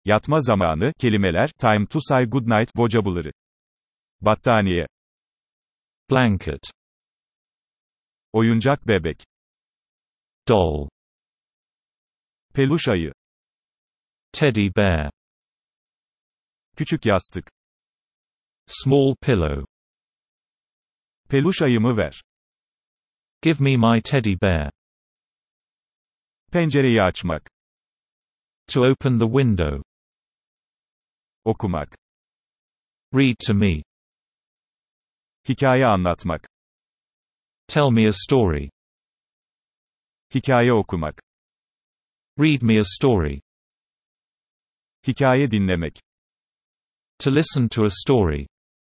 Yatma zamanı, kelimeler, time to say goodnight, vocabulary. Battaniye. Blanket. Oyuncak bebek. Doll. Peluş ayı. Teddy bear. Küçük yastık. Small pillow. Peluş ayımı ver. Give me my teddy bear. Pencereyi açmak. To open the window. Okumak. Read to me. Hikaye anlatmak. Tell me a story. Hikaye okumak. Read me a story. Hikaye dinlemek. To listen to a story.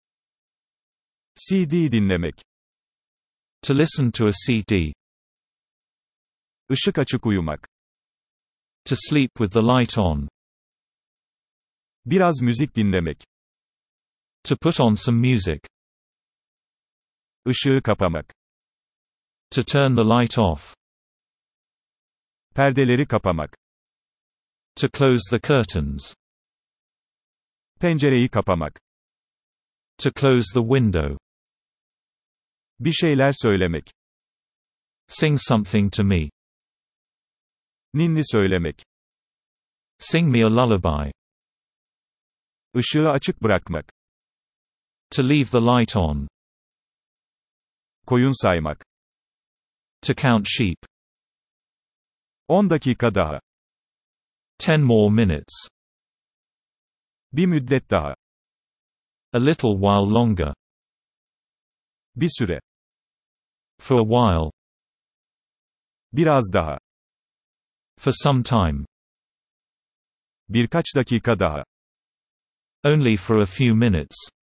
CD dinlemek. To listen to a CD. Işık açık uyumak. To sleep with the light on. Biraz müzik dinlemek. To put on some music. Işığı kapamak. To turn the light off. Perdeleri kapamak. To close the curtains. Pencereyi kapamak. To close the window. Bir şeyler söylemek. Sing something to me. Ninni söylemek. Sing me a lullaby. Işığı açık bırakmak. To leave the light on. Koyun saymak. To count sheep. 10 dakika daha. 10 more minutes. Bir müddet daha. A little while longer. Bir süre. For a while. Biraz daha. For some time. Birkaç dakika daha. Only for a few minutes.